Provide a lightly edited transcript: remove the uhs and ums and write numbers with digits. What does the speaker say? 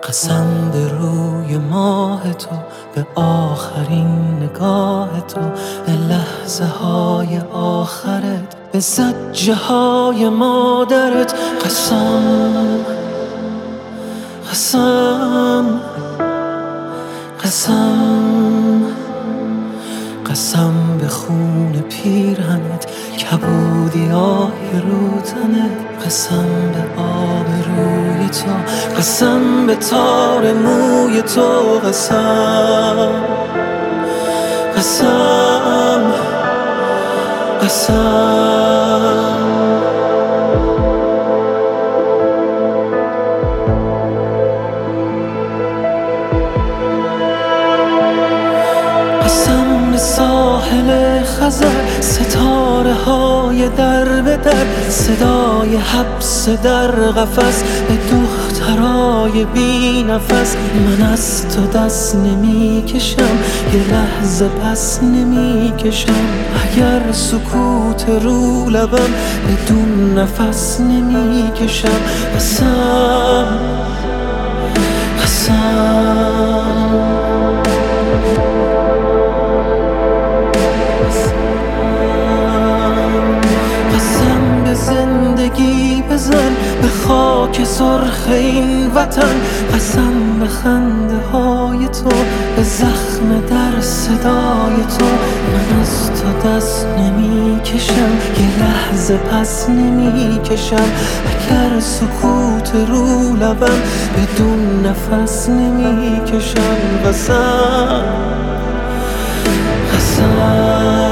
قسم به روی ماه تو، به آخرین نگاه تو، به لحظه های آخرت، به زجه های مادرت. قسم قسم قسم قسم به خون پیرهنت، کبودیای رو تنت. قسم به آب روی تو، قسم به تار موی تو. قسم قسم قسم قسم به ساحل خزر، ستاره های در به در، صدای حبس در قفس، به دخترای بی نفس. من از تو دست نمی کشم، یه لحظه پس نمی کشم. اگر سکوت رو لبم، بدون نفس نمی کشم. قسم قسم زندگی بزن به خاک سرخ این وطن. قسم به خنده های تو، به زخم در صدای تو. من از تو دست نمی کشم، یه لحظه پس نمی کشم. اگر سکوت رو لبم، بدون نفس نمی کشم. قسم قسم